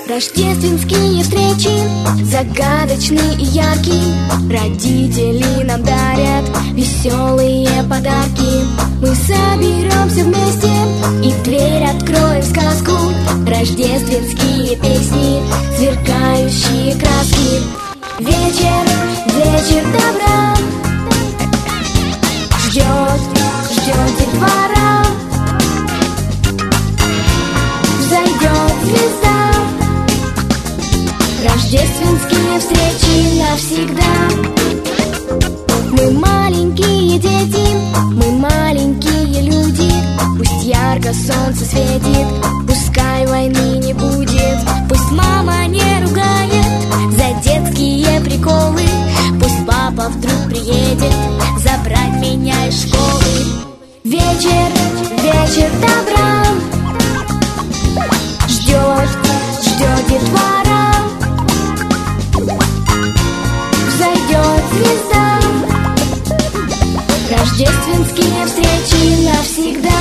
Рождественские встречи, загадочные и яркие. Родители нам дарят веселые подарки. Мы соберемся вместе и дверь откроем в сказку. Рождественские песни, сверкающие краски. Вечер, вечер добра ждет, ждет детвора. Взойдет звезда. Рождественские встречи навсегда. Мы маленькие дети, мы маленькие люди. Пусть ярко солнце светит, пускай войны не будет. Пусть мама не ругает за детские приколы. Пусть папа вдруг приедет забрать меня из школы. Вечер, вечер добра ждет, ждет детвора. Взойдет звезда. Рождественские встречи навсегда.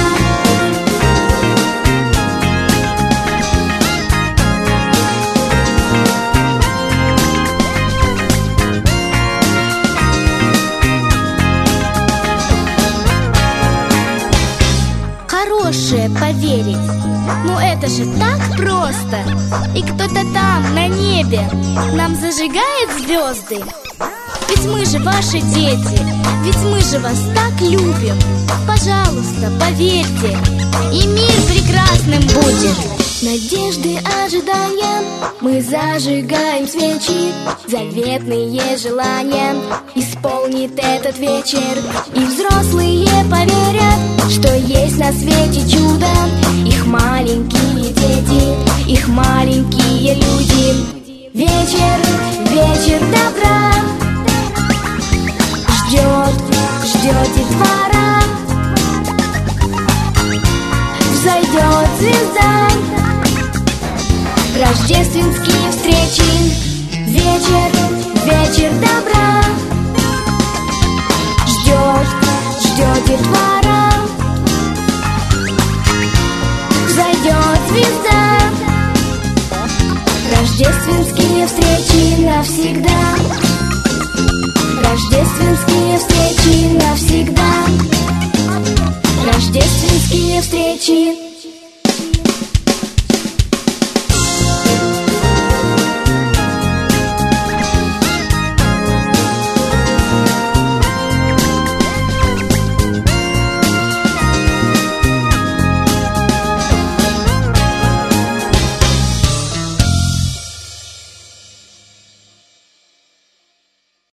Хорошее поверить, ну это же так просто. И кто-то там на небе нам зажигает звезды. Ведь мы же ваши дети, ведь мы же вас так любим. Пожалуйста, поверьте, и мир прекрасным будет. Надежды, ожидания, мы зажигаем свечи. Заветные желания исполнит этот вечер. И взрослые поверят, что есть на свете чудо. Их маленькие дети, их маленькие люди. Вечер, вечер добра ждет, ждет детвора. Взойдет звезда. Рождественские встречи. Вечер, вечер добра ждет, ждет детвора. Взойдет звезда. Рождественские встречи навсегда. Рождественские встречи навсегда. Рождественские встречи.